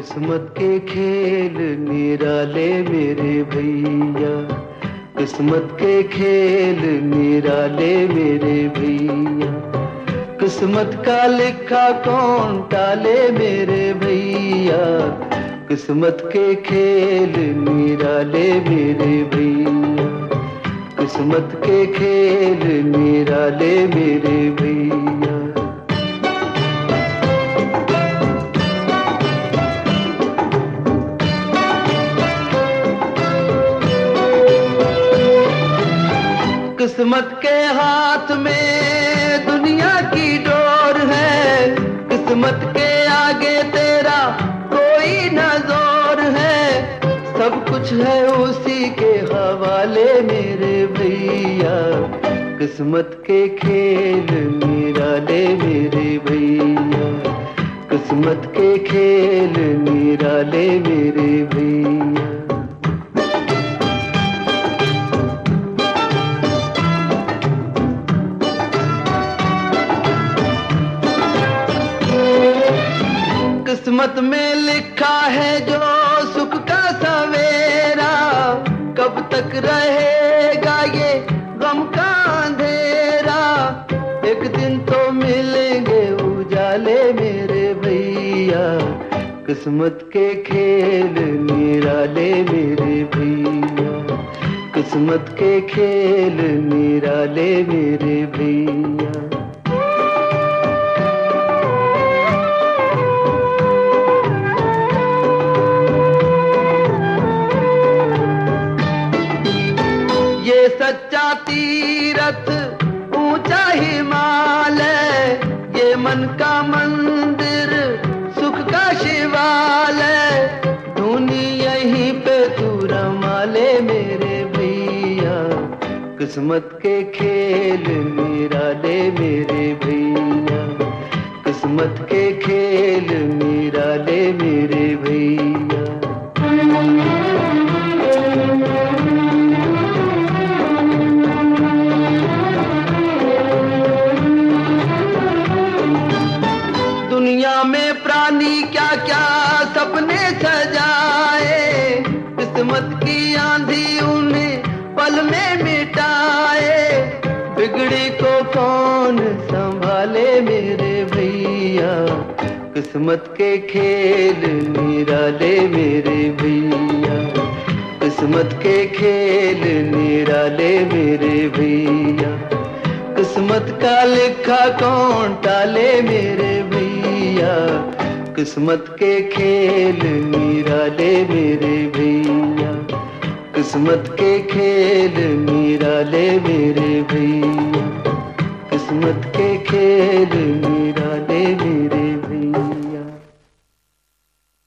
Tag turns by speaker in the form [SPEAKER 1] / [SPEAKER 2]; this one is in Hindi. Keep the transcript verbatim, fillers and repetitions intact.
[SPEAKER 1] किस्मत के खेल निराले मेरे भैया, किस्मत के खेल निराले मेरे भैया। किस्मत का लिखा कौन टाले मेरे भैया, किस्मत के खेल निराले मेरे भैया, किस्मत के खेल निराले मेरे भैया। किस्मत के हाथ में दुनिया की डोर है, किस्मत के आगे तेरा कोई न जोर है। सब कुछ है उसी के हवाले मेरे भैया, किस्मत के खेल निराले मेरे भैया, किस्मत के खेल निराले मेरे भैया। किस्मत में लिखा है जो सुख का सवेरा, कब तक रहेगा ये गम का अंधेरा। एक दिन तो मिलेंगे उजाले मेरे भैया, किस्मत के खेल निराले मेरे भैया, किस्मत के खेल निराले मेरे भैया। सच्चा तीरथ ऊंचा हिमालय, ये मन का मंदिर सुख का शिवालय। धुनी यहीं पे तू रमाले मेरे भैया, किस्मत के खेल निराले मेरे भैया, किस्मत के खेल निराले मेरे भैया। दुनिया में प्राणी क्या क्या सपने सजाए, किस्मत की आंधी उन्हें पल में मिटाए। बिगड़ी को कौन संभाले मेरे भैया, किस्मत के खेल निराले मेरे भैया, किस्मत के खेल निराले मेरे भैया। किस्मत का लिखा कौन टाले मेरे भैया, किस्मत के खेल निराले मेरे भैया, किस्मत के खेल निराले मेरे भैया, किस्मत के खेल निराले मेरे